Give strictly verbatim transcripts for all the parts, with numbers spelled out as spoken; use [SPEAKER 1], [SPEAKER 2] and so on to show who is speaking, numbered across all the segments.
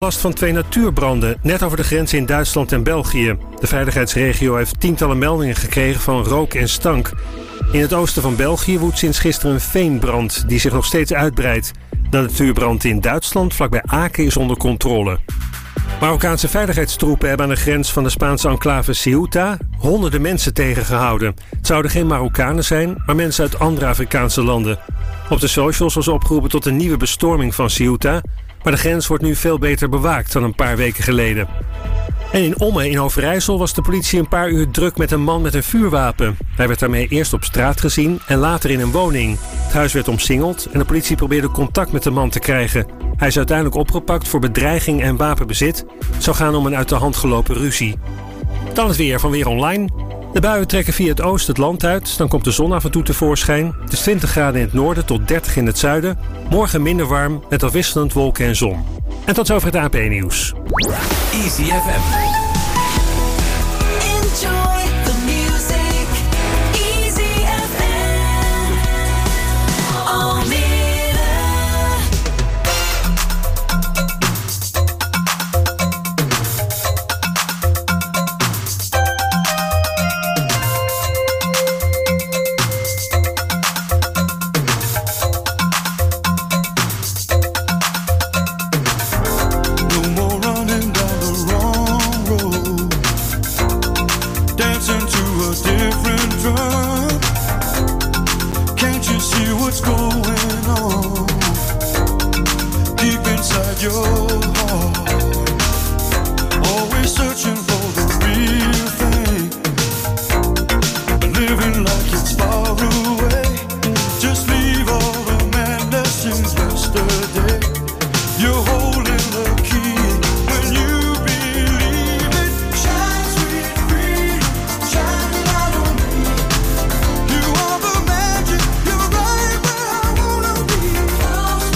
[SPEAKER 1] Last van twee natuurbranden, net over de grens in Duitsland en België. De veiligheidsregio heeft tientallen meldingen gekregen van rook en stank. In het oosten van België woedt sinds gisteren een veenbrand die zich nog steeds uitbreidt. De natuurbrand in Duitsland, vlakbij Aken, is onder controle. Marokkaanse veiligheidstroepen hebben aan de grens van de Spaanse enclave Ceuta honderden mensen tegengehouden. Het zouden geen Marokkanen zijn, maar mensen uit andere Afrikaanse landen. Op de socials was opgeroepen tot een nieuwe bestorming van Ceuta, maar de grens wordt nu veel beter bewaakt dan een paar weken geleden. En in Ommen in Overijssel was de politie een paar uur druk met een man met een vuurwapen. Hij werd daarmee eerst op straat gezien en later in een woning. Het huis werd omsingeld en de politie probeerde contact met de man te krijgen. Hij is uiteindelijk opgepakt voor bedreiging en wapenbezit. Het zou gaan om een uit de hand gelopen ruzie. Dan het weer van Weer Online. De buien trekken via het oosten het land uit. Dan komt de zon af en toe tevoorschijn. Het is twintig graden in het noorden tot dertig in het zuiden. Morgen minder warm met afwisselend wolken en zon. En tot zover het A P Nieuws.
[SPEAKER 2] Easy F M. Enjoy the music. Easy F M. Almere.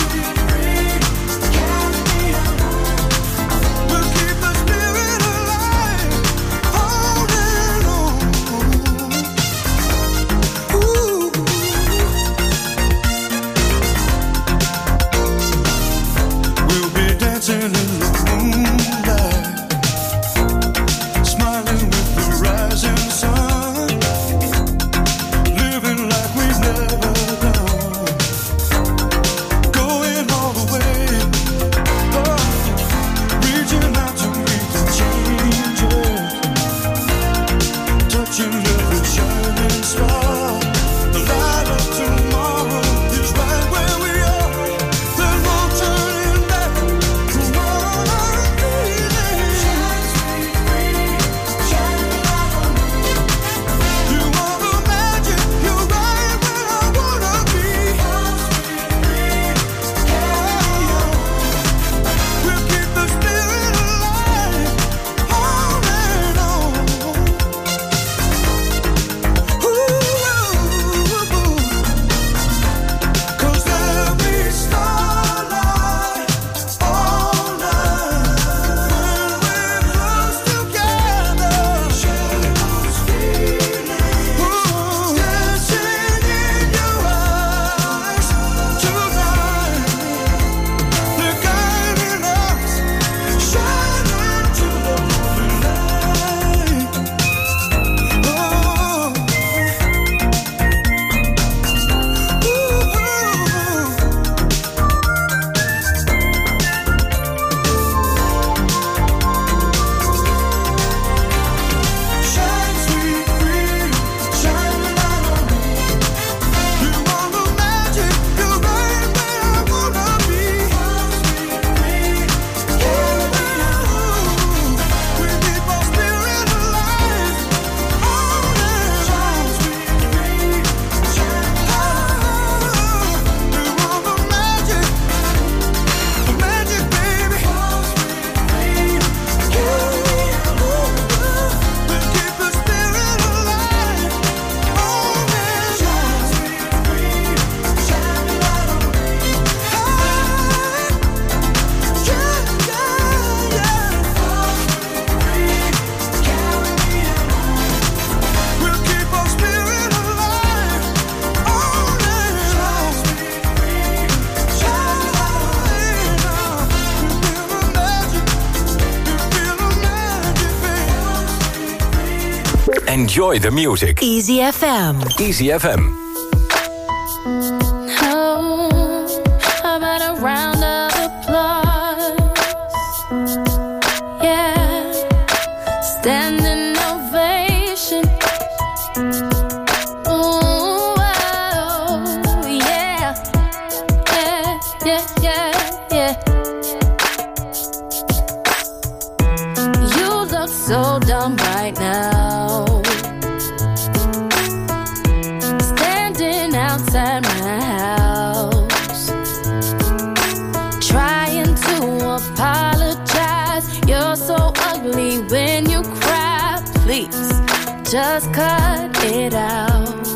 [SPEAKER 3] We'll keep the spirit alive.
[SPEAKER 2] Enjoy the music.
[SPEAKER 3] Easy F M.
[SPEAKER 2] Easy F M.
[SPEAKER 4] Oh, how about a round of applause? Yeah, standing ovation. Ooh, oh, yeah, yeah, yeah, yeah, yeah. You look so dumb right now, standing outside my house, trying to apologize. You're so ugly when you cry. Please, just cut it out.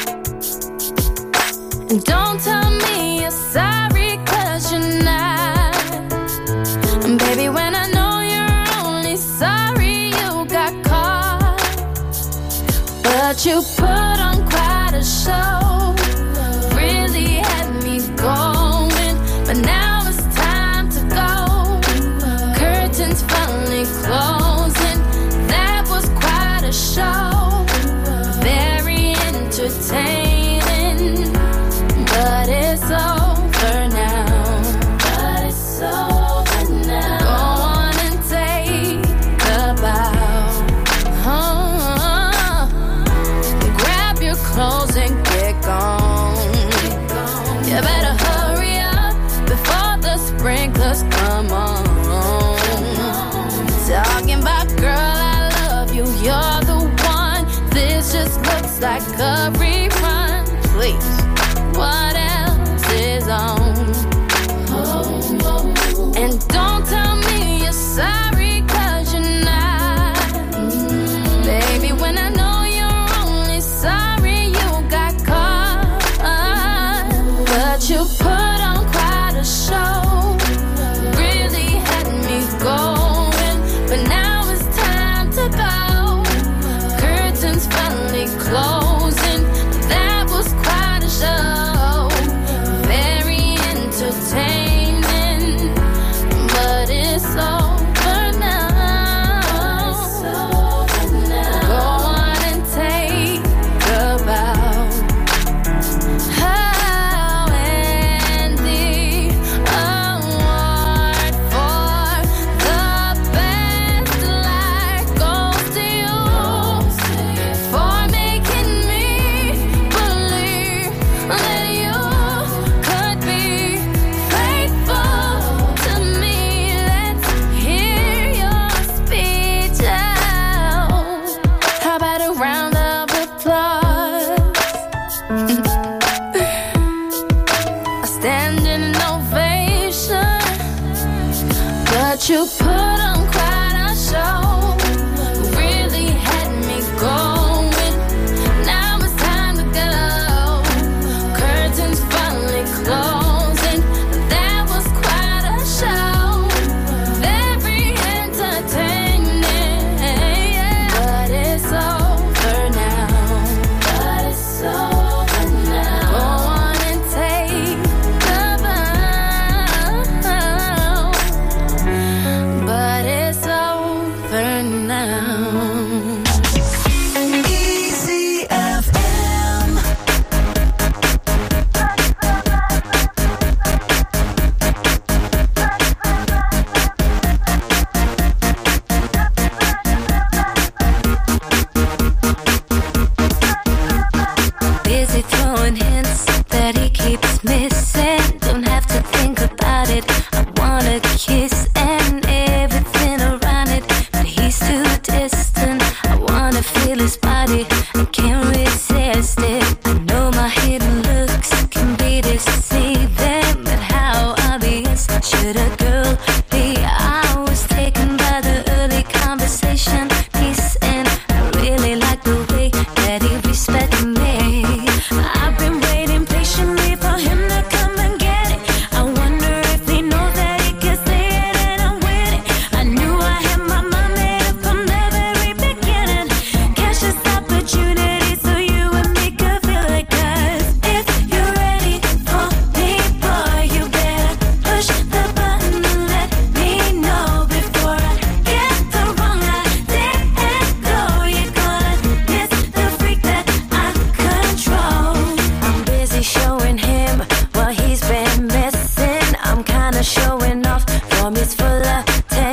[SPEAKER 4] And don't tell me you're sorry, 'cause you're not. And baby, when I know you're only sorry you got caught, but you put on quite a show, really had me going, but now it's time to go. Curtains finally closing, that was quite a show. Very entertaining, but it's over now. But it's over now. Go on and take a bow. Oh, grab your clothes and get gone. You better hurry up before the sprinklers come on. Talking about, girl, I love you, you're the one. This just looks like a rerun. Please, what else is on? And don't tell me you're sorry, 'cause you're not. Baby, when I know you're only sorry you got caught, but you put on quite a show, really had me going, but now it's time to go. Curtains finally closing, that was quite a show. Very entertaining, but it's over now. Go on and take a bow. Oh, and the award for the best life goes to you, for making me believe that you could be faithful to me. Let's hear your speech out. How about a round of applause? A standing ovation, but you put on quite a show. Really had me going. Now it's time to go. Curtains finally closing. That was quite a show. Very entertaining, but it's over now. But it's over now. Go on and take the bow. But it's over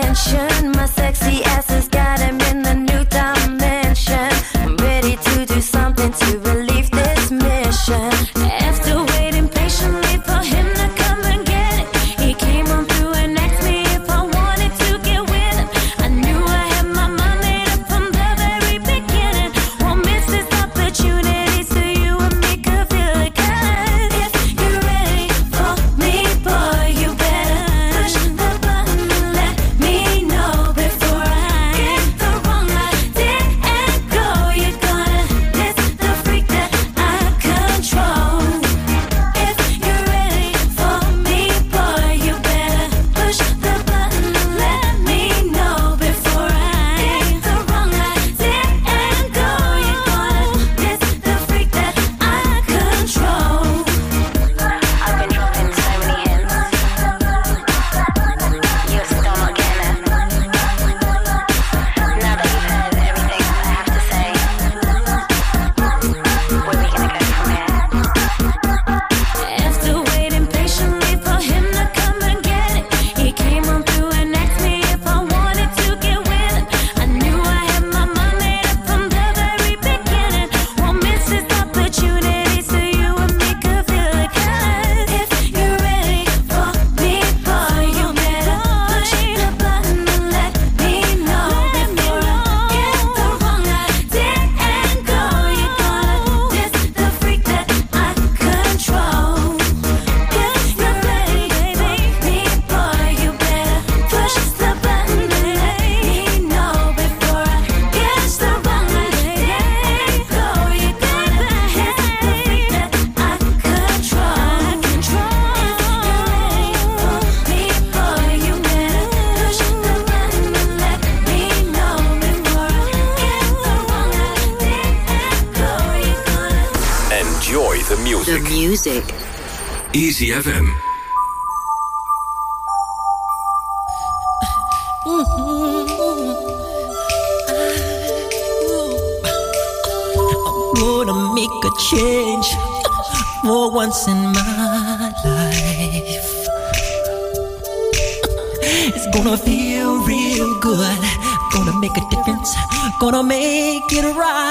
[SPEAKER 4] attention. My sexy ass has got him in a new dimension. I'm ready to do something to relieve this mission. After waiting patiently for him to come and get it, he came on through and asked me if I wanted to get with him. I knew I had my mind made up from the very beginning. Won't miss this opportunity so you and me could feel it. 'Cause if you're ready for me, boy, you better push the button and let me know before I get the wrong idea and go. You're gonna miss the freak that I control. If you're ready for me, boy, you better push the button and let me know before I get the wrong idea and go. You're gonna miss the freak that I control. I've been dropping so many hints. You're still not getting it. Now that you've heard everything I have to say, where are we gonna go from here? After waiting patiently for him to come and get it, he came on through and asked me if I wanted to get with him. I knew I had my mind made up from the very beginning. Won't miss this opportunity so you and me could feel it. 'Cause if you're ready for me, boy, you better push the button and let me know before I get the wrong idea and go. You're gonna miss the freak that I control. If you're ready for me, boy, you better push the button and let me know before I get the wrong idea and go. You're gonna miss the freak that I control. If you're ready for me, boy, you better push the button and let me know before I get the wrong idea and go. You're gonna
[SPEAKER 2] Enjoy the
[SPEAKER 3] The
[SPEAKER 2] music.
[SPEAKER 3] music.
[SPEAKER 2] Easy F M.
[SPEAKER 5] Gonna make a change for once in my life. It's gonna feel real good. Gonna make a difference. Gonna make it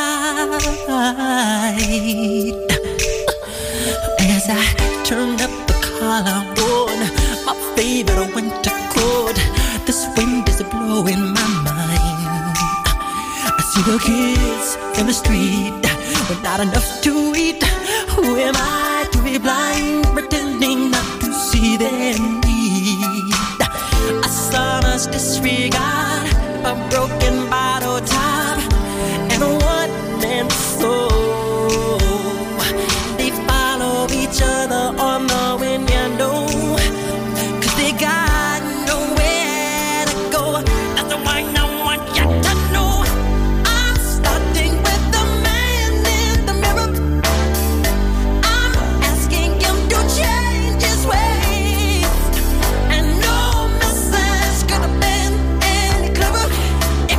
[SPEAKER 5] right. As I turn up the collar on my favorite winter coat, this wind is blowing my mind. I see the kids in the street with not enough to eat. Who am I to be blind, pretending not to see their need? A sonorous disregard, a broken bottle top, and a one-man soul. They follow each other on the wind, you know, 'cause they got nowhere to go. That's why I want you to know I'm starting with the man in the mirror. I'm asking him to change his ways, and no message could have been any clearer. If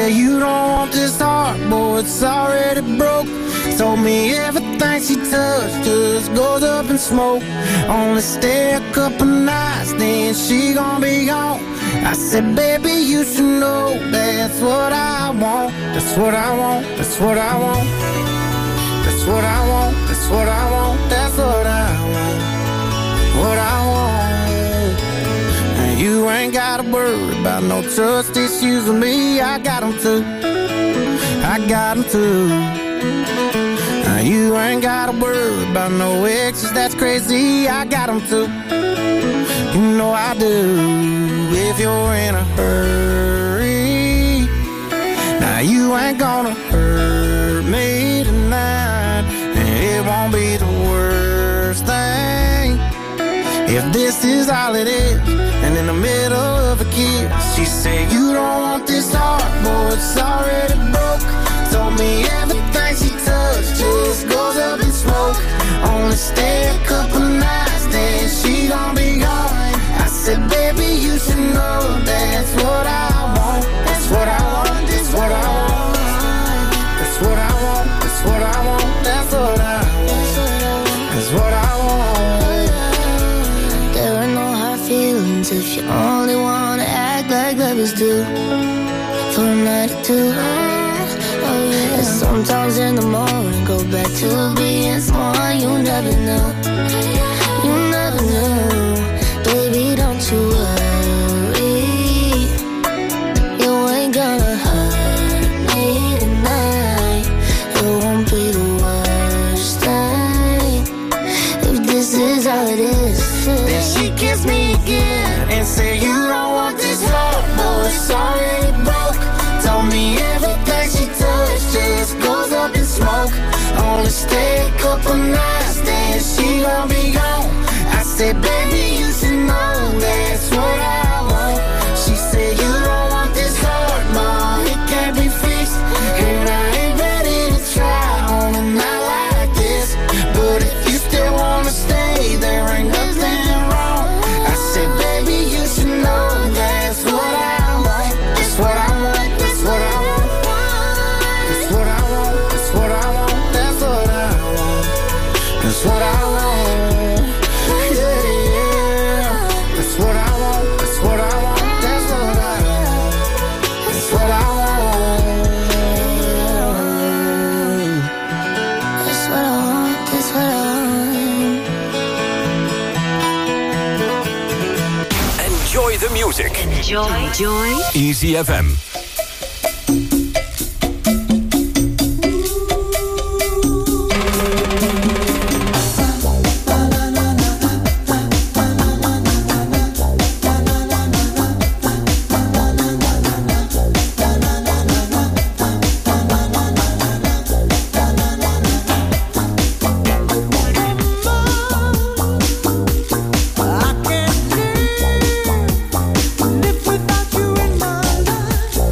[SPEAKER 3] said you don't want this heart, boy, it's already broke. Told me everything she touched just goes up in smoke. Only stay a couple nights, then she gon' be gone. I said, baby, you should know that's what I want. That's what I want, that's what I want. That's what I want, that's what I want. That's what I want, what I want. And you ain't gotta worry about no trust issues with me. I got them too, I got them too. Now you ain't gotta worry about no exes, that's crazy. I got them too, you know I do. If you're in a hurry, now you ain't gonna hurt me tonight. And it won't be the worst thing if this is all it is. And in the middle of a kiss, she said, you don't want this heart, boy, it's already broke. Told me everything she touched just goes up in smoke. Only stay a couple nights, then she gon' be gone. I said, baby, you should know that's what I want. That's what I want, that's what I want. That's what I want, that's what I want. That's what I want, that's what I want.
[SPEAKER 6] There are no hard feelings if you only wanna act like lovers do. For a night or two, oh yeah. And sometimes in the morning go back to being someone you never knew. You never knew. Baby, don't you worry, you ain't gonna hurt me tonight. It won't be the worst thing if this is all it is.
[SPEAKER 3] Then she kissed me again and said, you don't want this heart, boy, it's already broke. Told me everything she touched just goes up in smoke. Only stay a couple nights, then she gon' be gone. I said, baby, you should know that's what I want. She said, you don't want this heart, ma, it can't be fixed. And I ain't ready to try on a night like this. But if you still wanna stay, there ain't nothing wrong. I said, baby, you should know that's what I want. That's what I want, that's what I want. That's what I want, that's what I want. That's what I want, that's what I want.
[SPEAKER 2] The music.
[SPEAKER 7] Enjoy. Enjoy.
[SPEAKER 2] Easy F M.
[SPEAKER 8] Without you in my life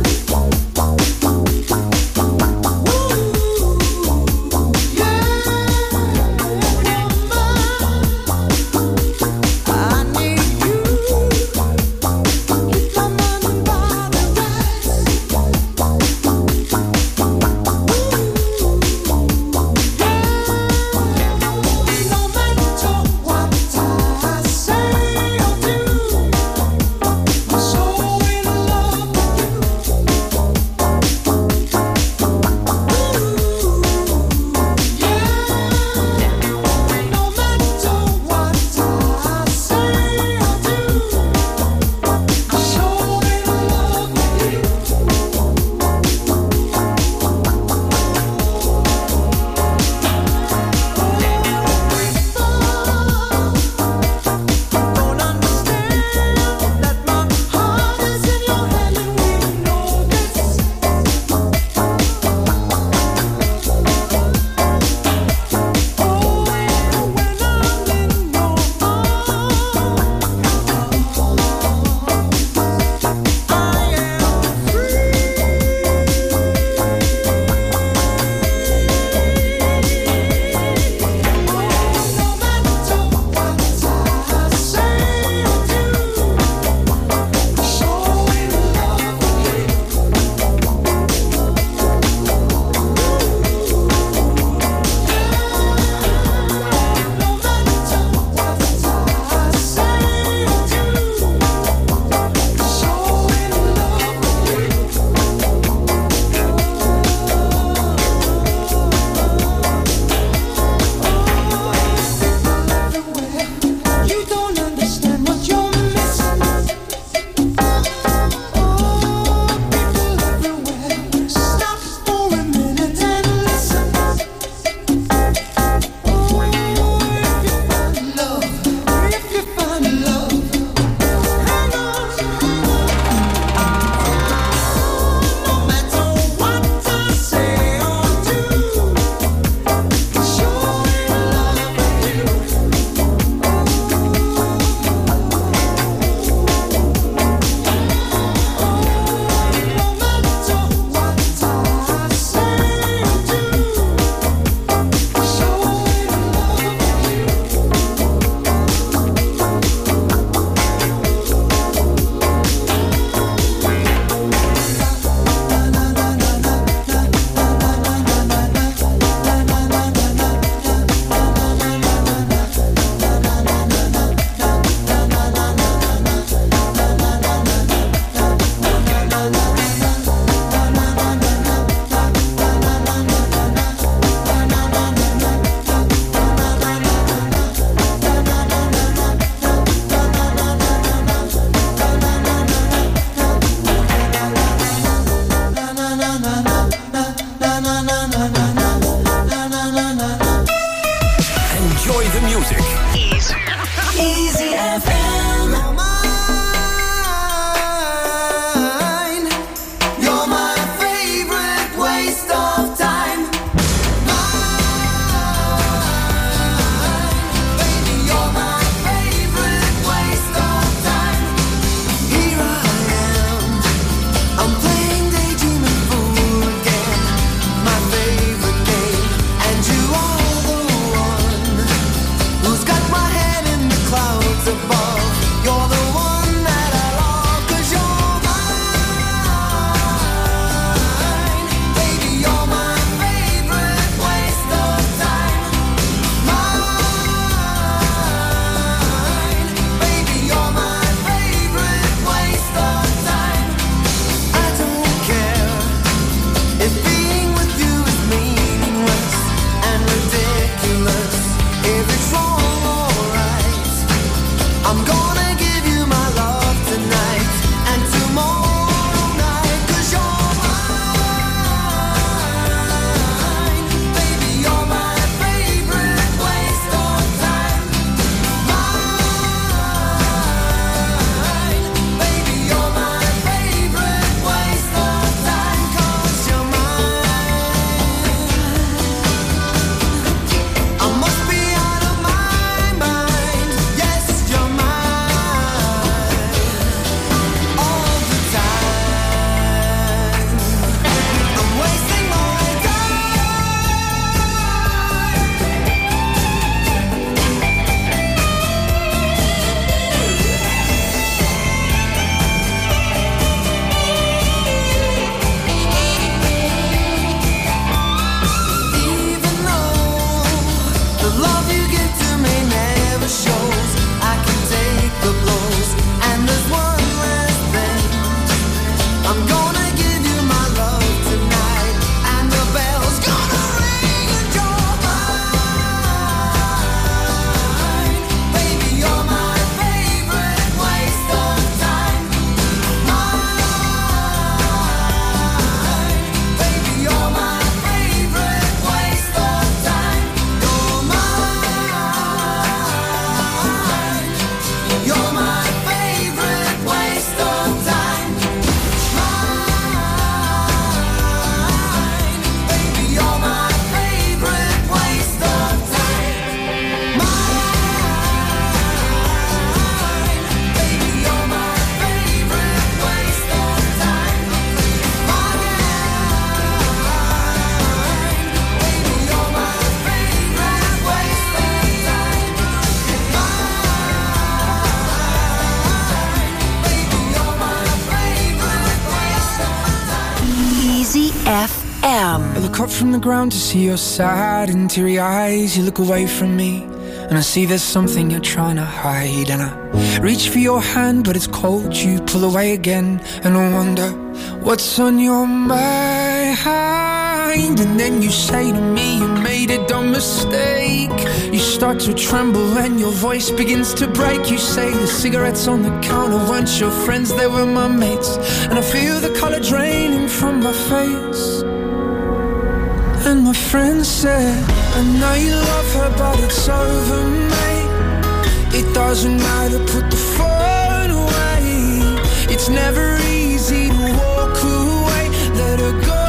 [SPEAKER 7] M.
[SPEAKER 3] I look up from the ground to see your sad and teary eyes. You look away from me and I see there's something you're trying to hide. And I reach for your hand but it's cold. You pull away again and I wonder what's on your mind. And then you say to me you made a dumb mistake. You start to tremble and your voice begins to break. You say the cigarettes on the counter weren't your friends, they were my mates. And I feel the color draining from my face. And my friend said, I know you love her but it's over, mate. It doesn't matter, put the phone away. It's never easy to walk away. Let her go,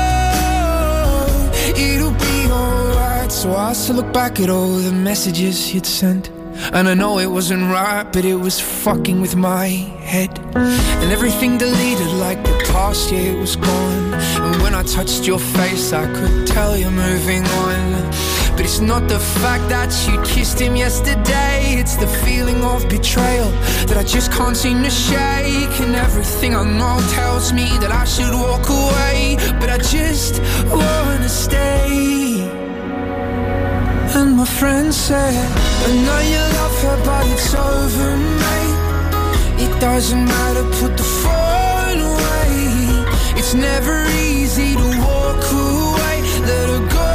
[SPEAKER 3] it'll be alright. So I still look back at all the messages you'd sent. And I know it wasn't right, but it was fucking with my head. And everything deleted like the past year it was gone. And when I touched your face I could tell you're moving on. But it's not the fact that you kissed him yesterday. It's the feeling of betrayal that I just can't seem to shake. And everything I know tells me that I should walk away, but I just wanna stay. And my friend said, I know you love her but it's over, mate. It doesn't matter, put the phone away. It's never easy to walk away. Let her go,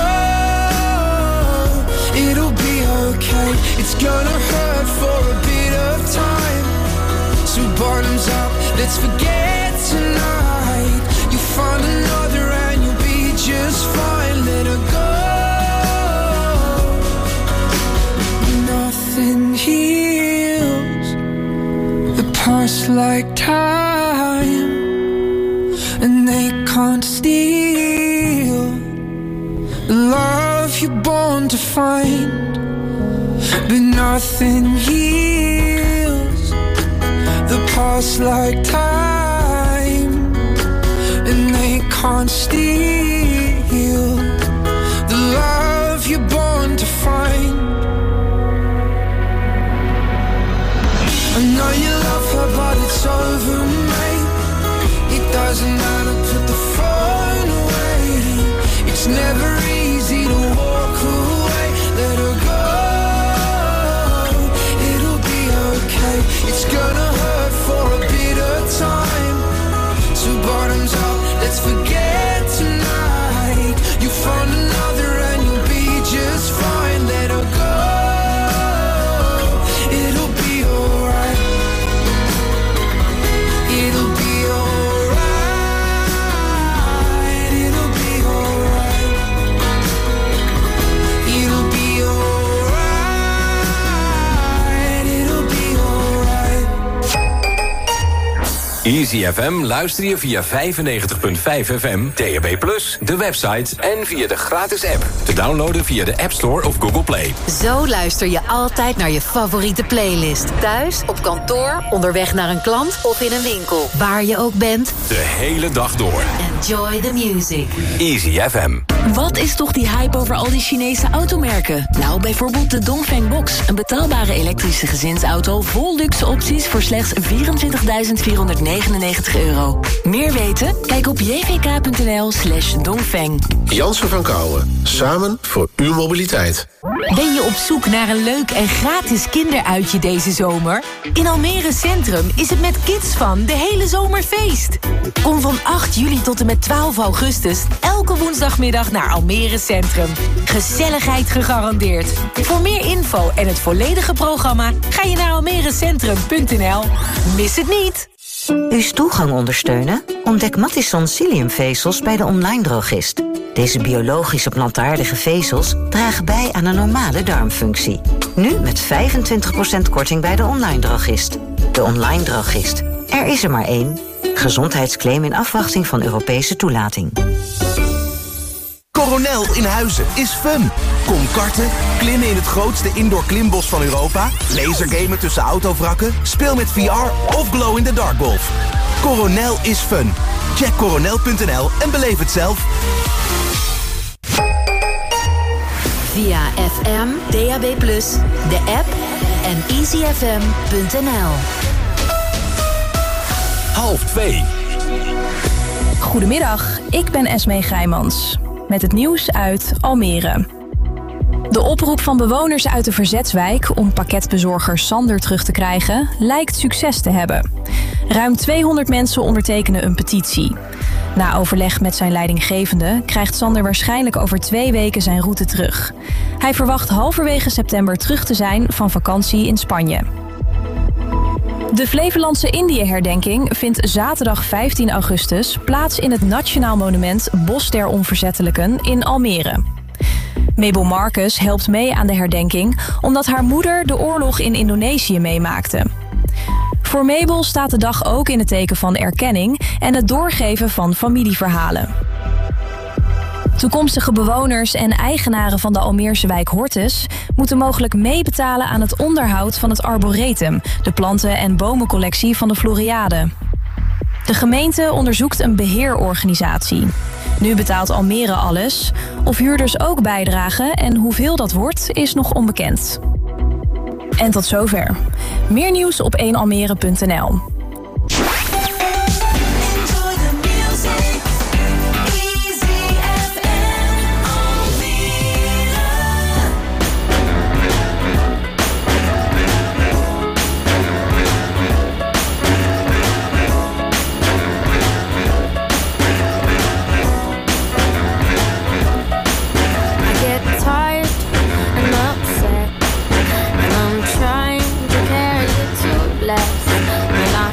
[SPEAKER 3] it'll be okay. It's gonna hurt for a bit of time. So bottoms up, let's forget tonight. You'll find another and you'll be just fine. Let her go. Nothing heals the past like time, and they can't steal the love you're born to find. But nothing heals the past like time, and they can't steal the love you're born to find. I know you love her but it's over, mate. It doesn't matter, put the phone away. It's never easy to walk away. Let her go, it'll be okay. It's gonna hurt for a bit of time. So bottoms up, let's forget tonight. You find another and you'll be just fine. Let her go, it'll be alright. It'll be alright. It'll be alright. It'll be alright. It'll be alright.
[SPEAKER 2] Easy F M luister je via vijfennegentig komma vijf F M, D A B plus, de website en via de gratis app. Te downloaden via de App Store of Google Play.
[SPEAKER 7] Zo luister je altijd naar je favoriete playlist. Thuis, op kantoor, onderweg naar een klant of in een winkel. Waar je ook bent.
[SPEAKER 2] De hele dag door.
[SPEAKER 7] Enjoy the music.
[SPEAKER 2] Easy F M.
[SPEAKER 8] Wat is toch die hype over al die Chinese automerken? Nou, bijvoorbeeld de Dongfeng Box. Een betaalbare elektrische gezinsauto vol luxe opties voor slechts vierentwintigduizend vierhonderdnegenennegentig euro. Meer weten? Kijk op jvk.nl slash Dongfeng.
[SPEAKER 9] Jansen van Kouwen. Samen voor uw mobiliteit.
[SPEAKER 10] Ben je op zoek naar een leuk en gratis kinderuitje deze zomer? In Almere Centrum is het met Kids Van de hele zomer feest. Kom van acht juli tot en met twaalf augustus elke woensdagmiddag naar Almere Centrum. Gezelligheid gegarandeerd. Voor meer info en het volledige programma ga je naar almerecentrum punt n l. Mis het niet!
[SPEAKER 11] Uw stoelgang ondersteunen? Ontdek Matisson psylliumvezels bij de online drogist. Deze biologische plantaardige vezels dragen bij aan een normale darmfunctie. Nu met vijfentwintig procent korting bij de online drogist. De online drogist. Er is er maar één. Gezondheidsclaim in afwachting van Europese toelating.
[SPEAKER 12] Coronel in Huizen is fun. Kom karten, klimmen in het grootste indoor klimbos van Europa, lasergamen tussen autovrakken, speel met V R of glow-in-the-dark golf. Coronel is fun. Check coronel punt n l en beleef het zelf.
[SPEAKER 7] Via F M, D A B plus, de app en easy f m punt n l.
[SPEAKER 2] Half twee.
[SPEAKER 13] Goedemiddag, ik ben Esmee Grijmans. Met het nieuws uit Almere. De oproep van bewoners uit de Verzetswijk om pakketbezorger Sander terug te krijgen lijkt succes te hebben. Ruim tweehonderd mensen ondertekenen een petitie. Na overleg met zijn leidinggevende krijgt Sander waarschijnlijk over twee weken zijn route terug. Hij verwacht halverwege september terug te zijn van vakantie in Spanje. De Flevolandse Indië-herdenking vindt zaterdag vijftien augustus plaats in het Nationaal Monument Bos der Onverzettelijken in Almere. Mabel Marcus helpt mee aan de herdenking omdat haar moeder de oorlog in Indonesië meemaakte. Voor Mabel staat de dag ook in het teken van erkenning en het doorgeven van familieverhalen. Toekomstige bewoners en eigenaren van de Almeerse wijk Hortus moeten mogelijk meebetalen aan het onderhoud van het arboretum, de planten- en bomencollectie van de Floriade. De gemeente onderzoekt een beheerorganisatie. Nu betaalt Almere alles. Of huurders ook bijdragen en hoeveel dat wordt, is nog onbekend. En tot zover. Meer nieuws op één almere punt n l.
[SPEAKER 6] And I'm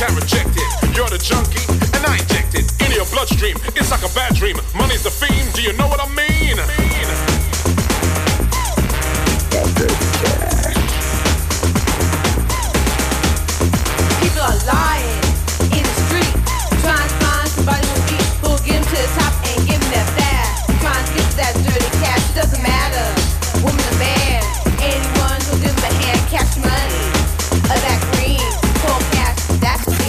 [SPEAKER 14] can't reject it. You're the junkie, and I inject it into your bloodstream. It's like a bad dream. Money's the theme. Do you know what I mean?
[SPEAKER 15] People are lying in the street, trying to find somebody who'll be who'll get them to the top and give them that fast. Trying to get to that dirty cash. It doesn't matter, woman or man. Anyone who'll give them a hand, cash money, or that green, cold cash, that's clean.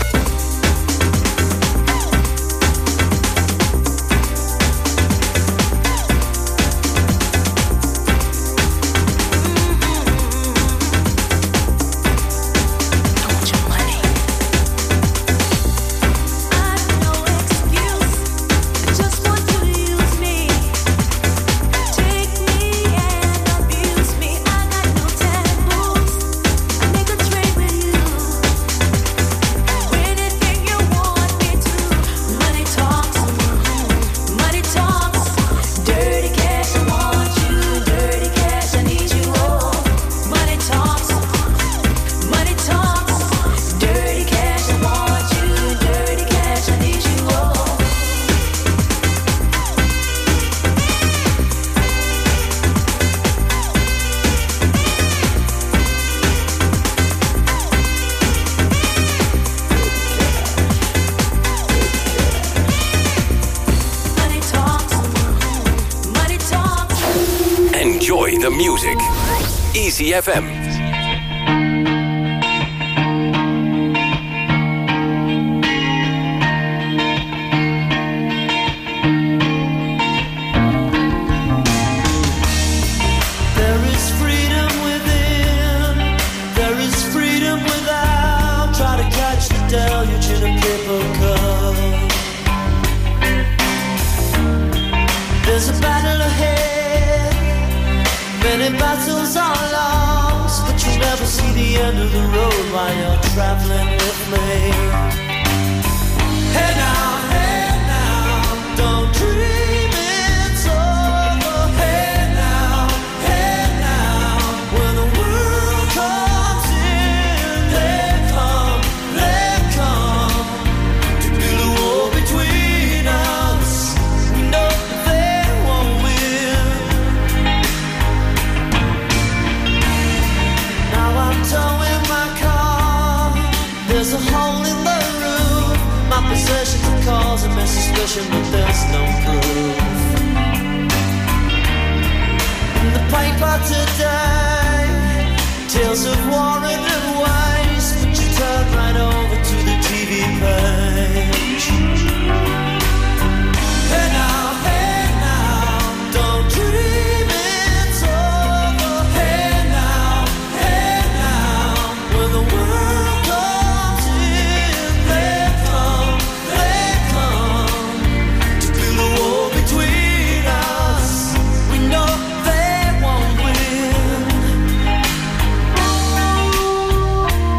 [SPEAKER 2] The music. Easy F M.
[SPEAKER 16] There's a battle ahead. Many battles are lost, but you'll never see the end of the road while you're traveling with me. Hey now, hey now, don't dream it's over. Hey now, hey now, when the world comes in, they come, they come to build a wall between us. We know they won't win. Now I'm towing my car. There's a hole in the roof. My possessions are causing me suspicion, but there's no proof. In the paper today, tales of war and waste, but you turn right over to the T V page. Hey now, hey now, don't dream it's over. Hey now, hey now, when the world comes in, they come, they come to build a wall between us. We know they won't win.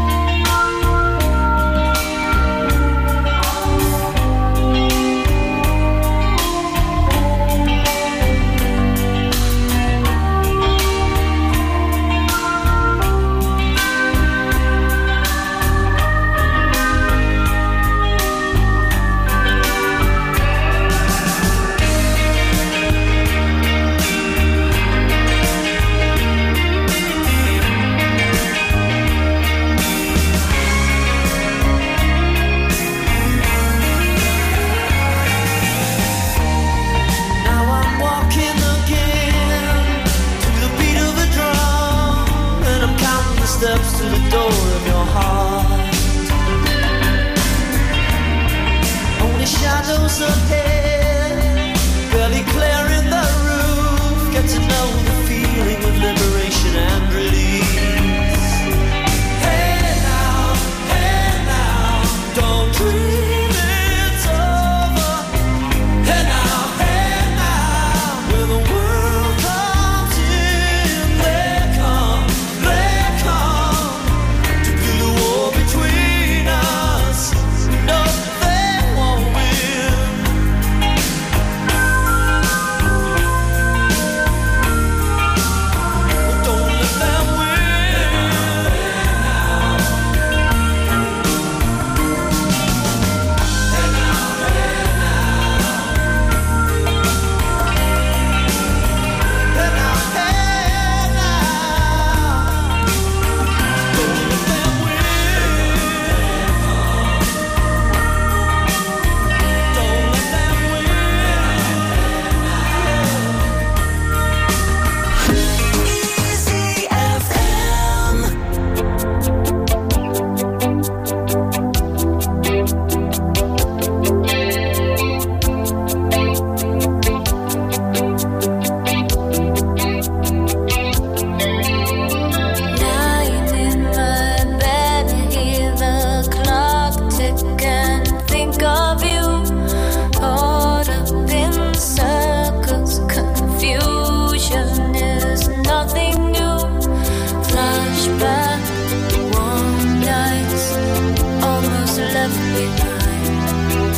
[SPEAKER 4] left behind.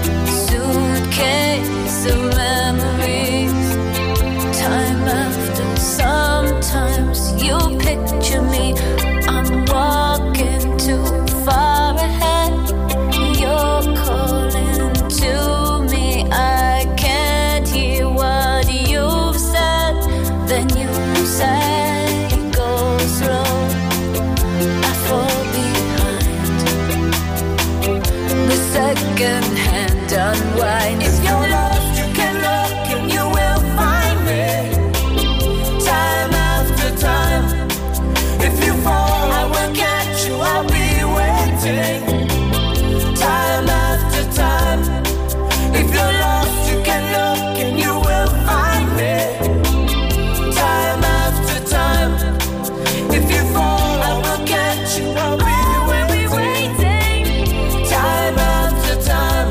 [SPEAKER 4] Suitcase of memories. Time after, sometimes you picture me. I'm walking too far ahead. You're calling to me. I can't hear what you've said. Then you say, go slow. I fall behind. The second hand unwind. If you're lost, you can look and you will find me. Time after time. If you fall, I will catch you. I'll be waiting. Time after time. If you're lost, you can look and you will find me. Time after time. If you fall, I will catch you. I'll be waiting. Time after time.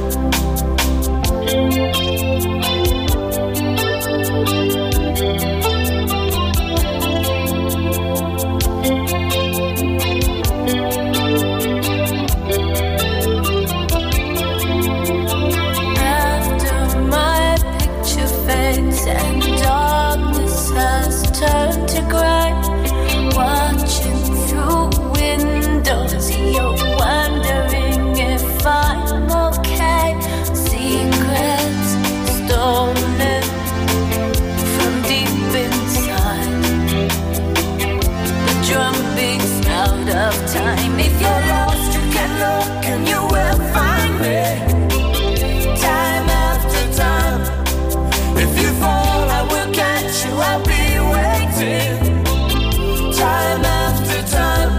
[SPEAKER 4] After my picture fades and darkness has turned to gray, watching through windows, you're wondering if I'm okay. Secrets stolen from deep inside. The drum beats out of time. If you're lost, you can look and you will find me. Time after time. If you fall, I will catch you. I'll be waiting. Time after time.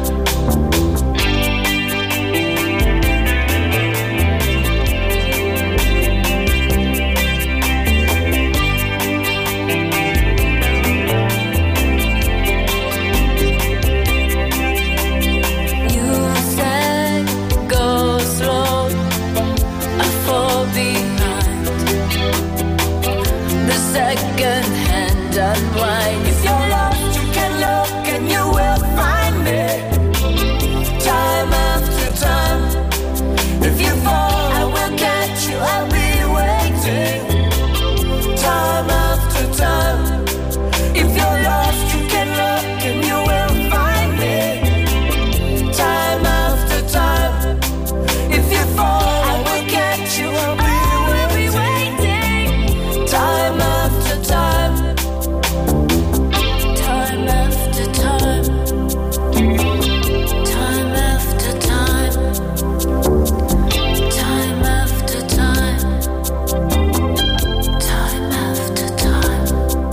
[SPEAKER 4] You said go slow. I fall behind. The second hand unwind. If you're lost, you can look and you will find me. Time after time. If you fall, I will catch you. I'll be waiting. Time after time. If you're lost, you can look and you will find me. Time after time. If you fall, I will catch you. I'll be waiting. Time after time. Time after time. Time after time. Time after time. Time after time.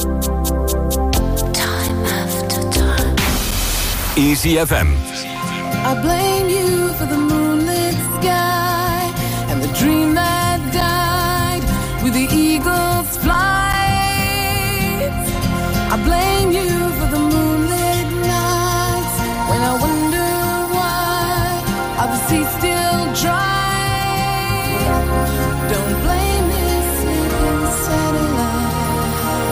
[SPEAKER 4] Time after time.
[SPEAKER 2] Easy F M.
[SPEAKER 3] I blame you for the moonlit sky and the dream that died with the eagle's flight. I blame you for the moonlit nights when I wonder why are the seas still dry. Don't blame this sleeping satellite.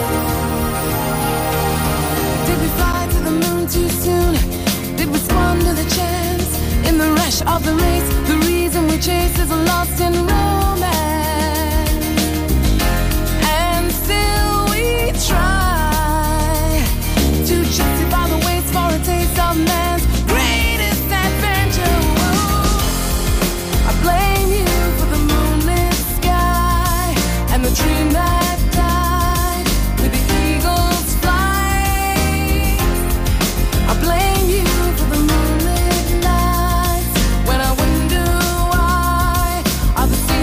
[SPEAKER 3] Did we fly to the moon too soon? Did we squander the chance in the rush of the race? The reason we chase is lost in romance, and still we try to justify the waste for a taste of man's greatest adventure. Whoa. I blame you for the moonlit sky and the dream that died with the eagle's flight. I blame you for the moonlit nights when I wonder why are the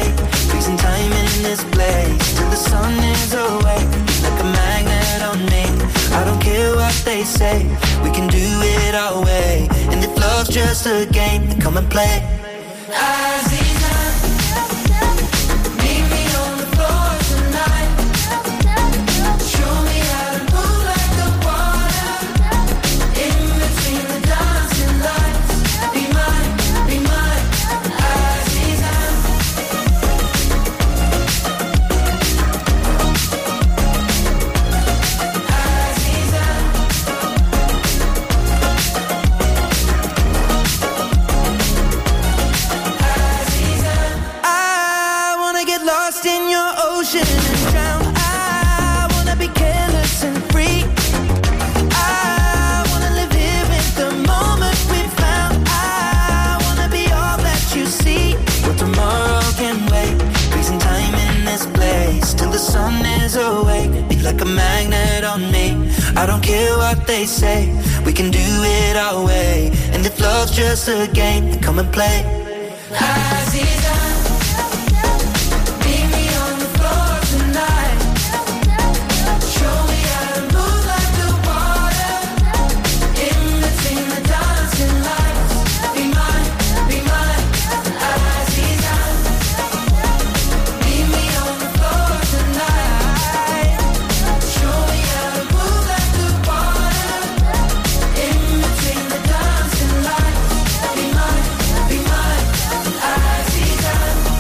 [SPEAKER 16] awake, freezing time in this place till the sun is awake, like a magnet on me. I don't care what they say, we can do it our way. And if love's just a game, then come and play. Aziza, meet me on the floor tonight. Show me how to move like the water in between the dancing lights. Be mine, be mine, Aziza. Aziza. I wanna get lost in your ocean and drown. I wanna be careless and free. I wanna live here in the moment we found. I wanna be all that you see. But tomorrow can wait, freezing time in this place till the sun is awake. Be like a magnet on me. I don't care what they say, we can do it our way. And if love's just a game, then come and play. Aziza, meet me on the floor tonight. Show me how to move like the water in between the dancing lights. Be mine, be mine, Aziza. Meet me on the floor tonight. Show me how to move like the water in between the dancing lights. Be mine, be mine, Aziza.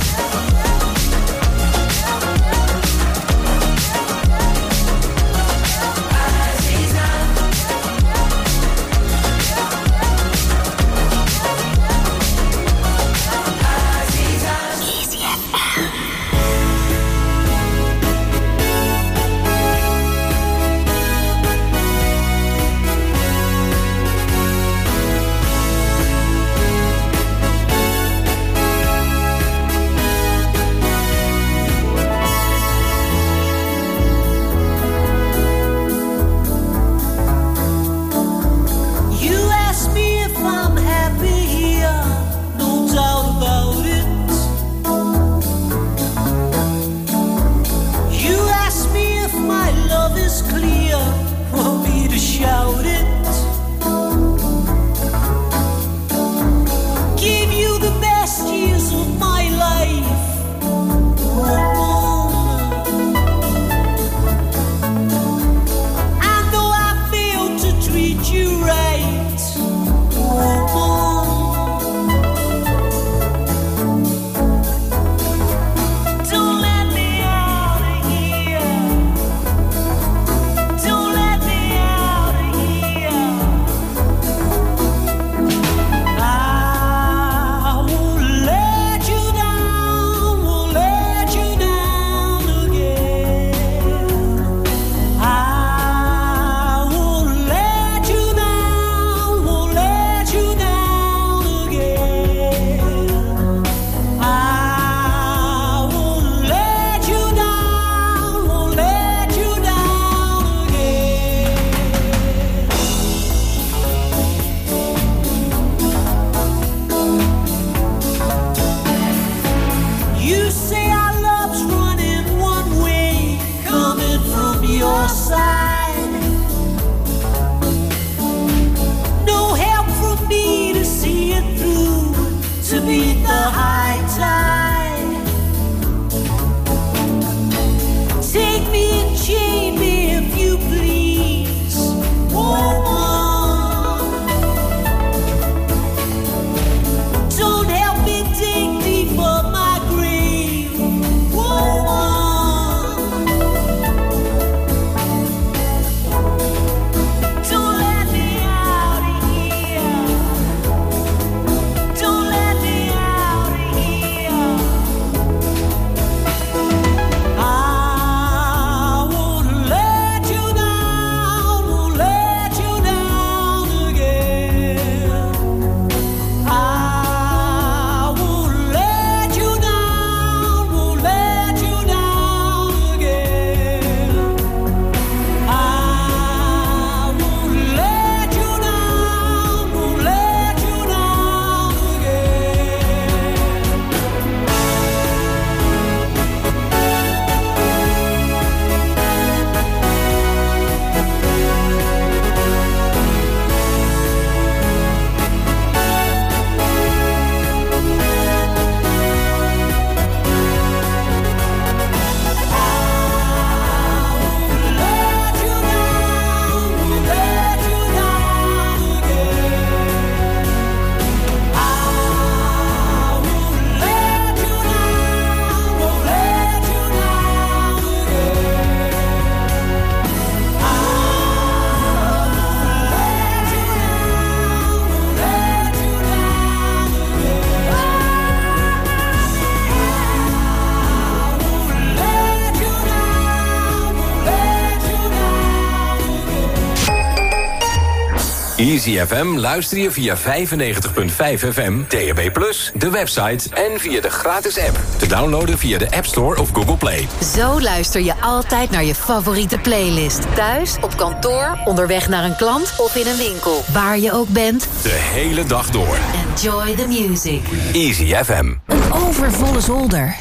[SPEAKER 16] You ask me if I'm happy here, no doubt about it. You ask me if my love is clear, want me to shout it. Give you the best years of my life. And though I failed to treat you right, don't let me out of here. Don't let me out of here. I won't let you down, won't let you down again. I won't let you down, won't let you down again. I won't let you down, won't let you down again. You say our love's running one way, coming from your side. No help from me to see it through, to beat the high tide. Take me and chain me if you please. Woman, don't help me dig deeper my grave. Woman, don't let me out of here. Don't let me out of here.
[SPEAKER 2] Easy F M luister je via vijfennegentig komma vijf F M, D A B plus, de website en via de gratis app. Te downloaden via de App Store of Google Play.
[SPEAKER 7] Zo luister je altijd naar je favoriete playlist. Thuis, op kantoor, onderweg naar een klant of in een winkel. Waar je ook bent.
[SPEAKER 2] De hele dag door.
[SPEAKER 7] Enjoy the music.
[SPEAKER 2] Easy F M.
[SPEAKER 10] Een overvolle zolder